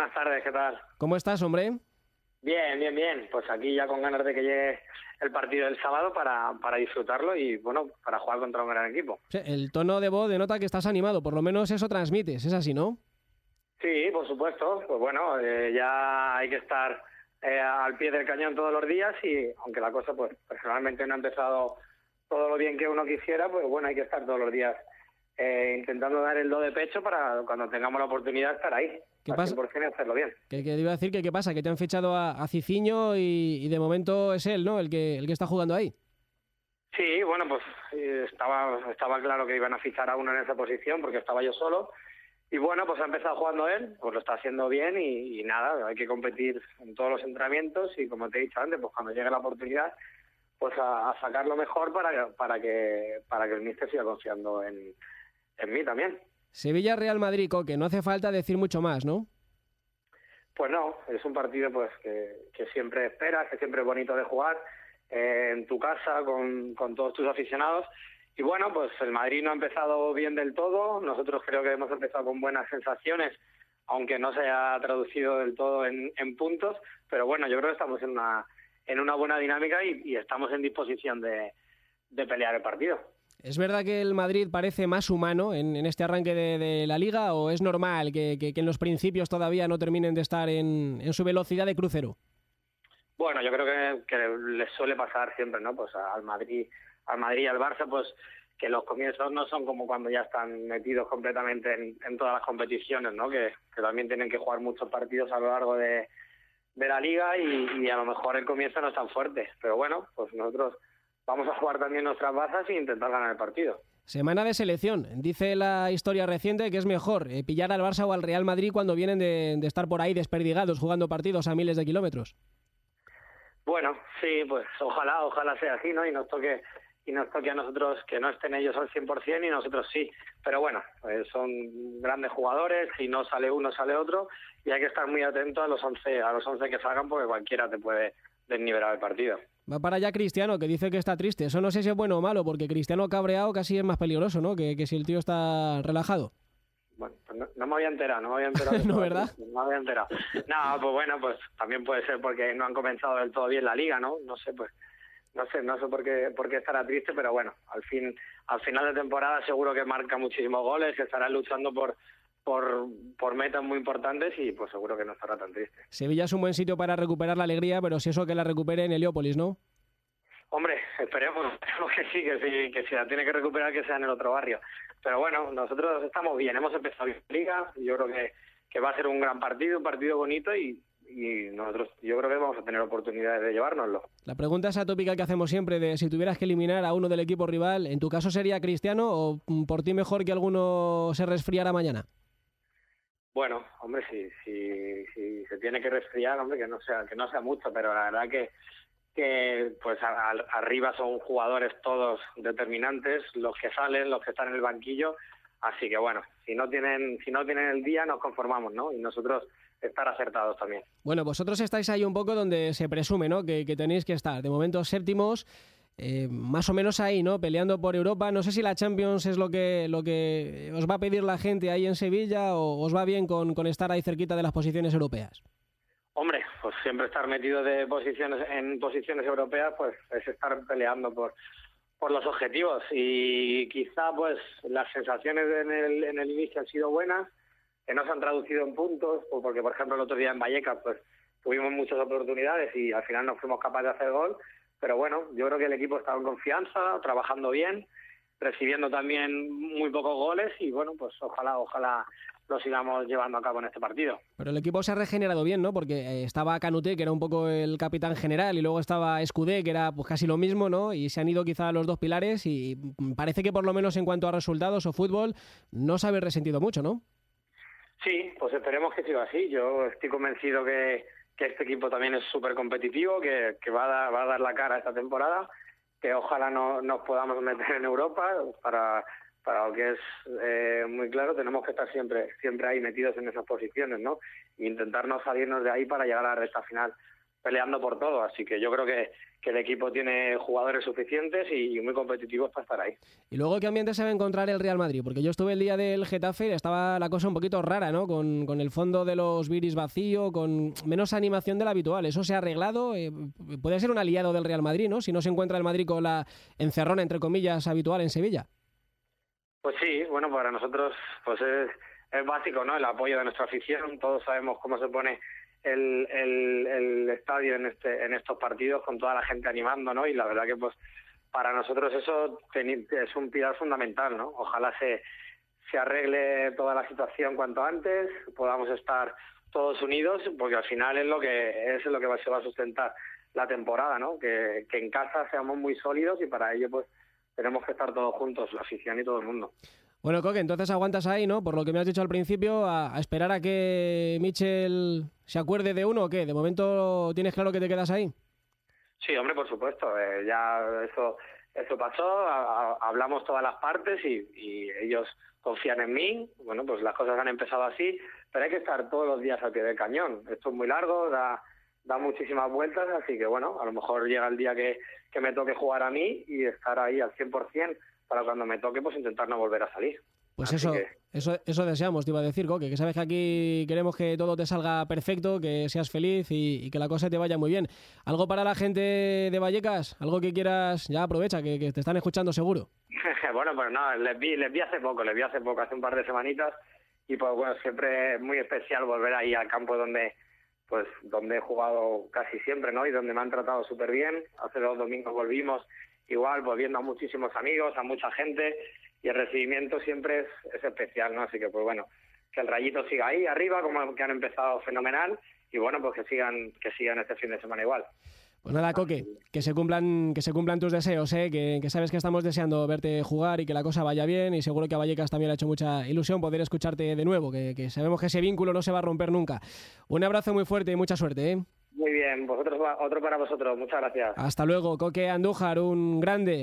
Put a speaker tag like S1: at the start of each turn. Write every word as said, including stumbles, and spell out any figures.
S1: buenas tardes, ¿qué tal?
S2: ¿Cómo estás, hombre?
S1: Bien, bien, bien. Pues aquí ya con ganas de que llegue el partido del sábado para, para disfrutarlo y, bueno, para jugar contra un gran equipo.
S2: Sí, el tono de voz denota que estás animado, por lo menos eso transmites, es así, ¿no?
S1: Sí, por supuesto. Pues bueno, eh, ya hay que estar eh, al pie del cañón todos los días y aunque la cosa, pues personalmente no ha empezado todo lo bien que uno quisiera, pues bueno, hay que estar todos los días eh, intentando dar el do de pecho para cuando tengamos la oportunidad estar ahí.
S2: ¿Qué
S1: al
S2: pasa?
S1: cien por ciento y hacerlo bien.
S2: Que, que te iba a decir que qué pasa, que te han fichado a, a Ciciño y, y de momento es él, ¿no? El que, el que está jugando ahí.
S1: Sí, bueno, pues eh, estaba estaba claro que iban a fichar a uno en esa posición porque estaba yo solo. Y bueno, pues ha empezado jugando él, pues lo está haciendo bien y, y nada, hay que competir en todos los entrenamientos y como te he dicho antes, pues cuando llegue la oportunidad, pues a, a sacar lo mejor para, para que para que el míster siga confiando en, en mí también.
S2: Sevilla-Real Madrid, Coque, no hace falta decir mucho más, ¿no?
S1: Pues no, es un partido pues que, que siempre esperas, que siempre es bonito de jugar eh, en tu casa con, con todos tus aficionados. Y bueno, pues el Madrid no ha empezado bien del todo, nosotros creo que hemos empezado con buenas sensaciones, aunque no se haya traducido del todo en, en puntos, pero bueno, yo creo que estamos en una en una buena dinámica y, y estamos en disposición de, de pelear el partido.
S2: ¿Es verdad que el Madrid parece más humano en, en este arranque de, de la Liga o es normal que, que, que en los principios todavía no terminen de estar en, en su velocidad de crucero?
S1: Bueno, yo creo que, que les suele pasar siempre, ¿no? Pues al Madrid, al Madrid y al Barça, pues que los comienzos no son como cuando ya están metidos completamente en, en todas las competiciones, ¿no? Que, que también tienen que jugar muchos partidos a lo largo de, de la Liga y, y a lo mejor el comienzo no es tan fuerte. Pero bueno, pues nosotros vamos a jugar también nuestras bazas e intentar ganar el partido.
S2: Semana de selección. Dice la historia reciente que es mejor eh, pillar al Barça o al Real Madrid cuando vienen de, de estar por ahí desperdigados jugando partidos a miles de kilómetros.
S1: Bueno, sí, pues ojalá, ojalá sea así, ¿no? Y nos toque y nos toque a nosotros que no estén ellos al cien por ciento y nosotros sí. Pero bueno, eh, son grandes jugadores, si no sale uno sale otro y hay que estar muy atento a los once, a los once que salgan porque cualquiera te puede desnivelar el partido.
S2: Va para allá Cristiano, que dice que está triste. Eso no sé si es bueno o malo, porque Cristiano cabreado casi es más peligroso, ¿no? Que, que si el tío está relajado.
S1: Bueno, pues no, no me había enterado, no me había enterado.
S2: ¿No, verdad?
S1: No me había enterado. No, pues bueno, pues también puede ser porque no han comenzado del todo bien la Liga, ¿no? No sé, pues no sé, no sé por qué por qué estará triste, pero bueno, al fin al final de temporada seguro que marca muchísimos goles, que estará luchando por por por metas muy importantes y pues seguro que no estará tan triste.
S2: Sevilla es un buen sitio para recuperar la alegría, pero si eso que la recupere en Heliópolis, ¿no?
S1: Hombre, esperemos, esperemos que sí, que sí, que si la tiene que recuperar que sea en el otro barrio. Pero bueno, nosotros estamos bien, hemos empezado bien la Liga, yo creo que, que va a ser un gran partido, un partido bonito y, y nosotros yo creo que vamos a tener oportunidades de llevárnoslo.
S2: La pregunta es atópica que hacemos siempre de si tuvieras que eliminar a uno del equipo rival, ¿en tu caso sería Cristiano o por ti mejor que alguno se resfriara mañana?
S1: Bueno, hombre, si, si, si se tiene que resfriar, hombre, que no sea, que no sea mucho, pero la verdad que que pues a, a, arriba son jugadores todos determinantes, los que salen, los que están en el banquillo, así que bueno, si no tienen si no tienen el día nos conformamos, ¿no? Y nosotros estar acertados también.
S2: Bueno, vosotros estáis ahí un poco donde se presume, ¿no? Que, que tenéis que estar, de momento séptimos, eh, más o menos ahí, ¿no? Peleando por Europa. No sé si la Champions es lo que lo que os va a pedir la gente ahí en Sevilla o os va bien con, con estar ahí cerquita de las posiciones europeas.
S1: Hombre, pues siempre estar metido de posiciones en posiciones europeas, pues es estar peleando por por los objetivos y quizá pues las sensaciones en el en el inicio han sido buenas, que no se han traducido en puntos, porque por ejemplo el otro día en Vallecas pues tuvimos muchas oportunidades y al final no fuimos capaces de hacer gol, pero bueno, yo creo que el equipo estaba en confianza, trabajando bien, recibiendo también muy pocos goles y bueno, pues ojalá, ojalá lo sigamos llevando a cabo en este partido.
S2: Pero el equipo se ha regenerado bien, ¿no? Porque estaba Canuté, que era un poco el capitán general, y luego estaba Escudé, que era pues casi lo mismo, ¿no? Y se han ido quizá los dos pilares y parece que por lo menos en cuanto a resultados o fútbol no se habéis resentido mucho, ¿no?
S1: Sí, pues esperemos que siga así. Yo estoy convencido que, que este equipo también es súper competitivo, que, que va, a dar, va a dar la cara esta temporada, que ojalá no, nos podamos meter en Europa para... para lo que es eh, muy claro, tenemos que estar siempre siempre ahí metidos en esas posiciones, ¿no? E intentar no salirnos de ahí para llegar a la recta final peleando por todo, así que yo creo que, que el equipo tiene jugadores suficientes y, y muy competitivos para estar ahí.
S2: ¿Y luego qué ambiente se va a encontrar el Real Madrid? Porque yo estuve el día del Getafe y estaba la cosa un poquito rara, ¿no? Con, con el fondo de los Viris vacío, con menos animación de la habitual. ¿Eso se ha arreglado? Eh, puede ser un aliado del Real Madrid, ¿no? Si no se encuentra el Madrid con la encerrona, entre comillas, habitual en Sevilla.
S1: Pues sí, bueno, para nosotros pues es, es básico, ¿no? El apoyo de nuestra afición. Todos sabemos cómo se pone El, el, el estadio en este en estos partidos con toda la gente animando, ¿no? Y la verdad que pues para nosotros eso es un pilar fundamental, ¿no? Ojalá se se arregle toda la situación cuanto antes, podamos estar todos unidos, porque al final es lo que es lo que se va a sustentar la temporada, ¿no? Que, que en casa seamos muy sólidos y para ello pues tenemos que estar todos juntos, la afición y todo el mundo.
S2: Bueno, Coque, entonces aguantas ahí, ¿no? Por lo que me has dicho al principio, a, a esperar a que Michel se acuerde de uno o qué. ¿De momento tienes claro que te quedas ahí?
S1: Sí, hombre, por supuesto. Eh, ya eso eso pasó, a, a, hablamos todas las partes y, y ellos confían en mí. Bueno, pues las cosas han empezado así, pero hay que estar todos los días al pie del cañón. Esto es muy largo, da, da muchísimas vueltas, así que bueno, a lo mejor llega el día que, que me toque jugar a mí y estar ahí al cien por ciento. Para cuando me toque, pues intentar no volver a salir.
S2: Pues eso, que... eso eso deseamos, te iba a decir, Coque, que sabes que aquí queremos que todo te salga perfecto, que seas feliz y, y que la cosa te vaya muy bien. ¿Algo para la gente de Vallecas? ¿Algo que quieras? Ya aprovecha, que, que te están escuchando seguro.
S1: Bueno, pues no, les vi, les vi hace poco, les vi hace poco, hace un par de semanitas, y pues bueno, siempre es muy especial volver ahí al campo donde pues donde he jugado casi siempre, ¿no? Y donde me han tratado súper bien. Hace dos domingos volvimos igual, pues viendo a muchísimos amigos, a mucha gente, y el recibimiento siempre es, es especial, ¿no? Así que, pues bueno, que el Rayito siga ahí arriba, como que han empezado fenomenal, y bueno, pues que sigan que sigan este fin de semana igual.
S2: Pues nada, Coque, que se cumplan que se cumplan tus deseos, ¿eh? que, que sabes que estamos deseando verte jugar y que la cosa vaya bien, y seguro que a Vallecas también le ha hecho mucha ilusión poder escucharte de nuevo, que, que sabemos que ese vínculo no se va a romper nunca. Un abrazo muy fuerte y mucha suerte, ¿eh?
S1: Muy bien, vosotros otro para vosotros, muchas gracias.
S2: Hasta luego, Coque Andújar, un grande.